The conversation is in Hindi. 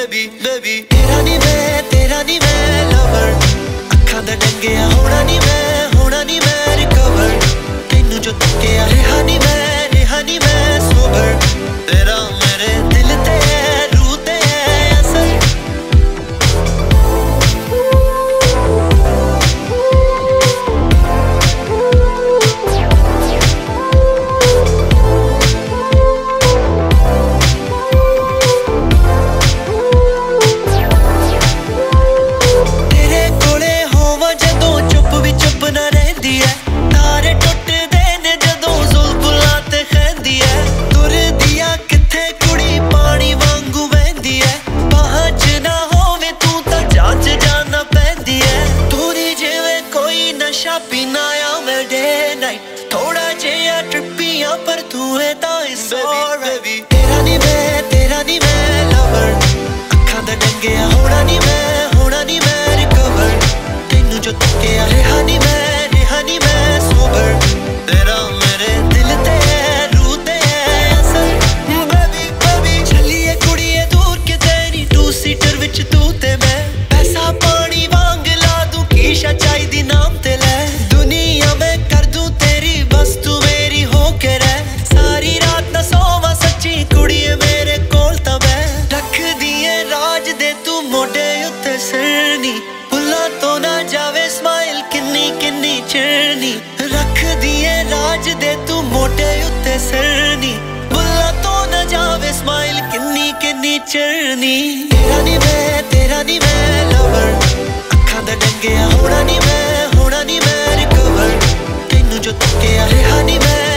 बेबी बेबी तेरा नी मैं लवर अखां दा डंगिया होना नी मैं रिकवर तेनू जो तकिया रहा नी मैं सोबर तेरा मेरे दिल ते रूह ते असर पीना या मैं डे नाइट थोड़ा जिहा ट्रिपियां पर तू है तां इट्स ऑलराइट तेरा नी मैं लवर अखां दा डंगिया होना नी मैं रिकवर तेनू जो तकिया रहा नी मैं सोबर तेरा मेरे दिल ते रूह ते असर बेबी बेबी चलिए कुड़िए दूर के तेरी टू सीटर विच तू ते मैं पैसा पानी वांग ला दूं कीशा चाहिदी नाम ते ले दुनिया में कर दूं तेरी बस तू मेरी होके रह सारी रात ना सोवा सच्ची कुड़िए मेरे कोल तां मैं रख दिए राज दे तू मोढे उत्ते सिरनी भुल्ला तो ना जावे स्माइल किन्नी किन्नी चिरनी रख दिए राज दे तू मोढे उत्ते सिरनी भुल्ला तो ना जावे स्माइल किन्नी किन्नी चिरनी तेरा नी मैं लवर अखां दा डंगिया होना नी मैं रिकवर तेनू जो तकिया रहा नी मैं